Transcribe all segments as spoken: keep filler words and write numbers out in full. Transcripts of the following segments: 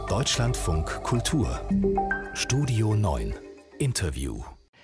Deutschlandfunk Kultur Studio neun Interview.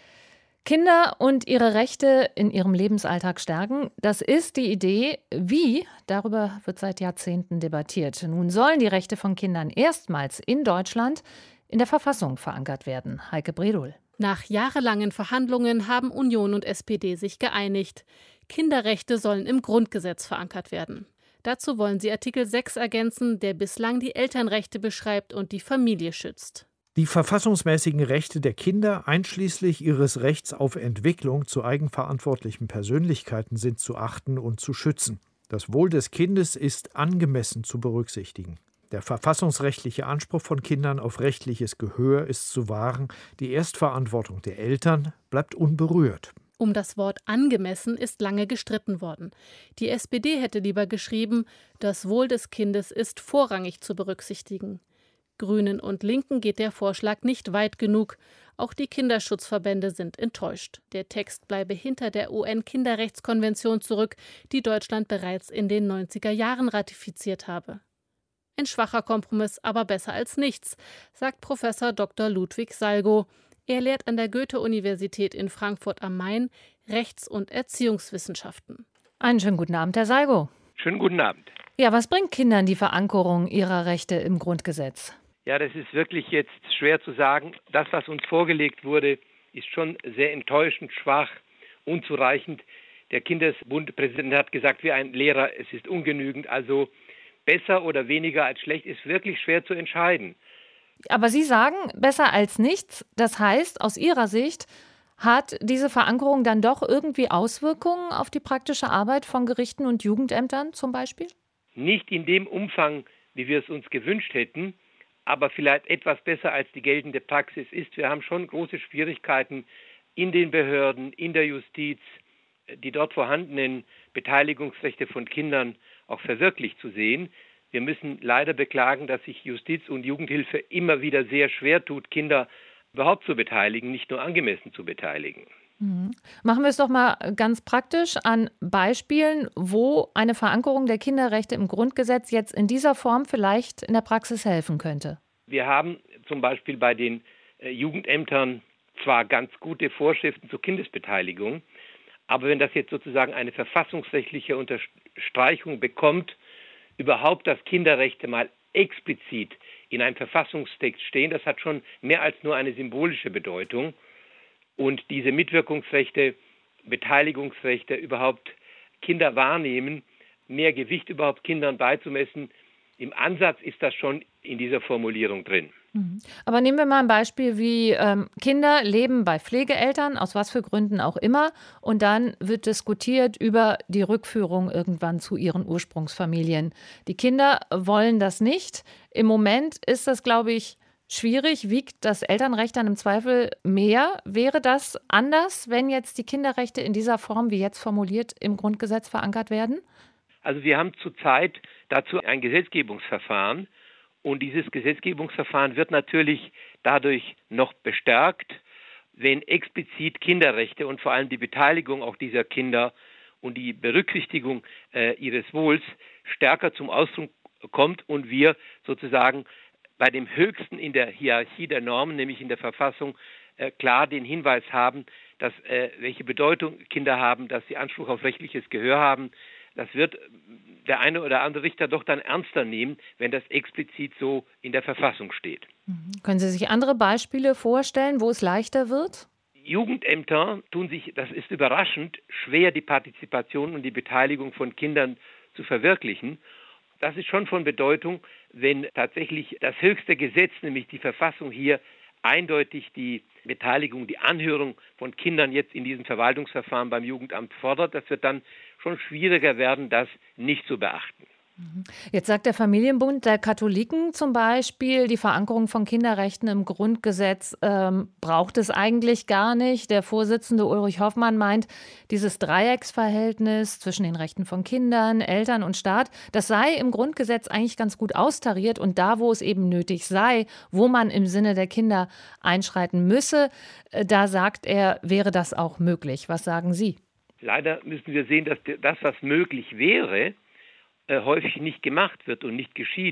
Kinder und ihre Rechte in ihrem Lebensalltag stärken, das ist die Idee. Wie? Darüber wird seit Jahrzehnten debattiert. Nun sollen die Rechte von Kindern erstmals in Deutschland in der Verfassung verankert werden. Heike Bredul. Nach jahrelangen Verhandlungen haben Union und S P D sich geeinigt. Kinderrechte sollen im Grundgesetz verankert werden. Dazu wollen sie Artikel sechs ergänzen, der bislang die Elternrechte beschreibt und die Familie schützt. Die verfassungsmäßigen Rechte der Kinder, einschließlich ihres Rechts auf Entwicklung zu eigenverantwortlichen Persönlichkeiten, sind zu achten und zu schützen. Das Wohl des Kindes ist angemessen zu berücksichtigen. Der verfassungsrechtliche Anspruch von Kindern auf rechtliches Gehör ist zu wahren. Die Erstverantwortung der Eltern bleibt unberührt. Um das Wort angemessen ist lange gestritten worden. Die S P D hätte lieber geschrieben, das Wohl des Kindes ist vorrangig zu berücksichtigen. Grünen und Linken geht der Vorschlag nicht weit genug. Auch die Kinderschutzverbände sind enttäuscht. Der Text bleibe hinter der U N-Kinderrechtskonvention zurück, die Deutschland bereits in den neunziger Jahren ratifiziert habe. Ein schwacher Kompromiss, aber besser als nichts, sagt Professor Doktor Ludwig Salgo. Er lehrt an der Goethe-Universität in Frankfurt am Main Rechts- und Erziehungswissenschaften. Einen schönen guten Abend, Herr Salgo. Schönen guten Abend. Ja, was bringt Kindern die Verankerung ihrer Rechte im Grundgesetz? Ja, das ist wirklich jetzt schwer zu sagen. Das, was uns vorgelegt wurde, ist schon sehr enttäuschend, schwach, unzureichend. Der Kindesbundpräsident hat gesagt, wie ein Lehrer, es ist ungenügend. Also besser oder weniger als schlecht ist wirklich schwer zu entscheiden. Aber Sie sagen, besser als nichts. Das heißt, aus Ihrer Sicht hat diese Verankerung dann doch irgendwie Auswirkungen auf die praktische Arbeit von Gerichten und Jugendämtern zum Beispiel? Nicht in dem Umfang, wie wir es uns gewünscht hätten, aber vielleicht etwas besser als die geltende Praxis ist. Wir haben schon große Schwierigkeiten in den Behörden, in der Justiz, die dort vorhandenen Beteiligungsrechte von Kindern auch verwirklicht zu sehen. Wir müssen leider beklagen, dass sich Justiz und Jugendhilfe immer wieder sehr schwer tut, Kinder überhaupt zu beteiligen, nicht nur angemessen zu beteiligen. Mhm. Machen wir es doch mal ganz praktisch an Beispielen, wo eine Verankerung der Kinderrechte im Grundgesetz jetzt in dieser Form vielleicht in der Praxis helfen könnte. Wir haben zum Beispiel bei den äh, Jugendämtern zwar ganz gute Vorschriften zur Kindesbeteiligung, aber wenn das jetzt sozusagen eine verfassungsrechtliche Unterstreichung bekommt, überhaupt, dass Kinderrechte mal explizit in einem Verfassungstext stehen, das hat schon mehr als nur eine symbolische Bedeutung. Und diese Mitwirkungsrechte, Beteiligungsrechte, überhaupt Kinder wahrnehmen, mehr Gewicht überhaupt Kindern beizumessen, im Ansatz ist das schon in dieser Formulierung drin. Aber nehmen wir mal ein Beispiel wie ähm, Kinder leben bei Pflegeeltern, aus was für Gründen auch immer, und dann wird diskutiert über die Rückführung irgendwann zu ihren Ursprungsfamilien. Die Kinder wollen das nicht. Im Moment ist das, glaube ich, schwierig. Wiegt das Elternrecht dann im Zweifel mehr? Wäre das anders, wenn jetzt die Kinderrechte in dieser Form, wie jetzt formuliert, im Grundgesetz verankert werden? Also wir haben zurzeit dazu ein Gesetzgebungsverfahren. Und dieses Gesetzgebungsverfahren wird natürlich dadurch noch bestärkt, wenn explizit Kinderrechte und vor allem die Beteiligung auch dieser Kinder und die Berücksichtigung äh, ihres Wohls stärker zum Ausdruck kommt und wir sozusagen bei dem Höchsten in der Hierarchie der Normen, nämlich in der Verfassung, äh, klar den Hinweis haben, dass äh, welche Bedeutung Kinder haben, dass sie Anspruch auf rechtliches Gehör haben. Das wird der eine oder andere Richter doch dann ernster nehmen, wenn das explizit so in der Verfassung steht. Mhm. Können Sie sich andere Beispiele vorstellen, wo es leichter wird? Jugendämter tun sich, das ist überraschend, schwer, die Partizipation und die Beteiligung von Kindern zu verwirklichen. Das ist schon von Bedeutung, wenn tatsächlich das höchste Gesetz, nämlich die Verfassung, hier eindeutig die Beteiligung, die Anhörung von Kindern jetzt in diesem Verwaltungsverfahren beim Jugendamt fordert. Das wird dann schon schwieriger werden, das nicht zu beachten. Jetzt sagt der Familienbund der Katholiken zum Beispiel, die Verankerung von Kinderrechten im Grundgesetz ähm, braucht es eigentlich gar nicht. Der Vorsitzende Ulrich Hoffmann meint, dieses Dreiecksverhältnis zwischen den Rechten von Kindern, Eltern und Staat, das sei im Grundgesetz eigentlich ganz gut austariert. Und da, wo es eben nötig sei, wo man im Sinne der Kinder einschreiten müsse, äh, da sagt er, wäre das auch möglich. Was sagen Sie? Leider müssen wir sehen, dass das, was möglich wäre, häufig nicht gemacht wird und nicht geschieht.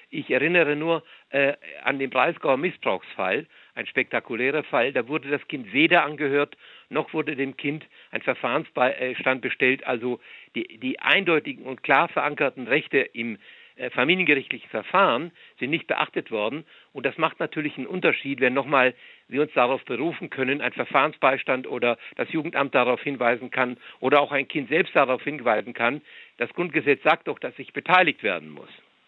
Ich erinnere nur äh, an den Breisgauer Missbrauchsfall, ein spektakulärer Fall. Da wurde das Kind weder angehört, noch wurde dem Kind ein Verfahrensbeistand bestellt. Also die, die eindeutigen und klar verankerten Rechte im äh, familiengerichtlichen Verfahren sind nicht beachtet worden. Und das macht natürlich einen Unterschied, wenn nochmal wir uns darauf berufen können, ein Verfahrensbeistand oder das Jugendamt darauf hinweisen kann oder auch ein Kind selbst darauf hinweisen kann. Das Grundgesetz sagt doch, dass ich beteiligt werden muss.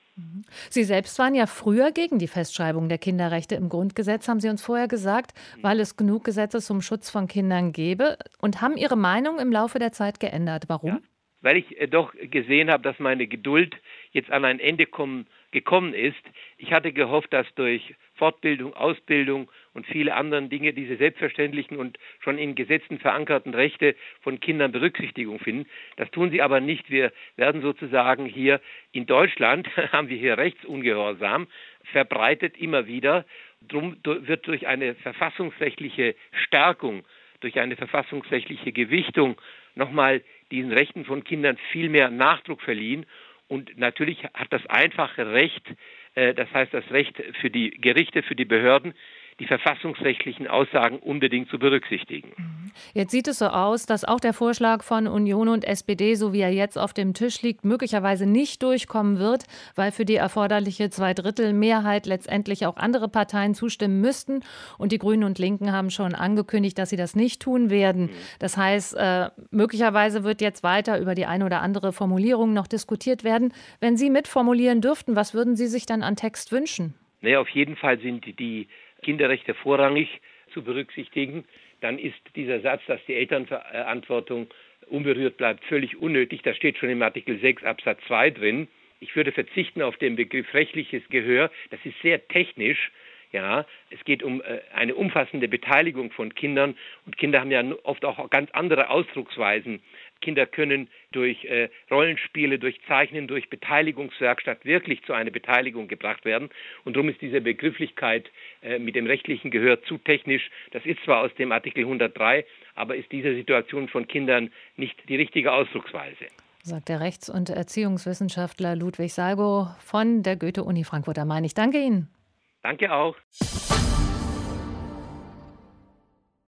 Sie selbst waren ja früher gegen die Festschreibung der Kinderrechte im Grundgesetz, haben Sie uns vorher gesagt, weil es genug Gesetze zum Schutz von Kindern gäbe, und haben Ihre Meinung im Laufe der Zeit geändert. Warum? Ja, weil ich äh, doch gesehen habe, dass meine Geduld jetzt an ein Ende kommen, gekommen ist. Ich hatte gehofft, dass durch Fortbildung, Ausbildung und viele andere Dinge diese selbstverständlichen und schon in Gesetzen verankerten Rechte von Kindern Berücksichtigung finden. Das tun sie aber nicht. Wir werden sozusagen hier in Deutschland, haben wir hier Rechtsungehorsam verbreitet immer wieder. Drum wird durch eine verfassungsrechtliche Stärkung, durch eine verfassungsrechtliche Gewichtung nochmal diesen Rechten von Kindern viel mehr Nachdruck verliehen. Und natürlich hat das einfache Recht, äh, das heißt das Recht für die Gerichte, für die Behörden, die verfassungsrechtlichen Aussagen unbedingt zu berücksichtigen. Jetzt sieht es so aus, dass auch der Vorschlag von Union und S P D, so wie er jetzt auf dem Tisch liegt, möglicherweise nicht durchkommen wird, weil für die erforderliche Zweidrittelmehrheit letztendlich auch andere Parteien zustimmen müssten. Und die Grünen und Linken haben schon angekündigt, dass sie das nicht tun werden. Das heißt, äh, möglicherweise wird jetzt weiter über die eine oder andere Formulierung noch diskutiert werden. Wenn Sie mitformulieren dürften, was würden Sie sich dann an Text wünschen? Naja, auf jeden Fall sind die Kinderrechte vorrangig zu berücksichtigen. Dann ist dieser Satz, dass die Elternverantwortung unberührt bleibt, völlig unnötig. Das steht schon im Artikel sechs Absatz zwei drin. Ich würde verzichten auf den Begriff rechtliches Gehör. Das ist sehr technisch. Ja, es geht um äh, eine umfassende Beteiligung von Kindern. Und Kinder haben ja oft auch ganz andere Ausdrucksweisen. Kinder können durch äh, Rollenspiele, durch Zeichnen, durch Beteiligungswerkstatt wirklich zu einer Beteiligung gebracht werden. Und darum ist diese Begrifflichkeit äh, mit dem rechtlichen Gehör zu technisch. Das ist zwar aus dem Artikel hundertdrei, aber ist diese Situation von Kindern nicht die richtige Ausdrucksweise. Sagt der Rechts- und Erziehungswissenschaftler Ludwig Salgo von der Goethe-Uni Frankfurt am Main. Ich danke Ihnen. Danke auch.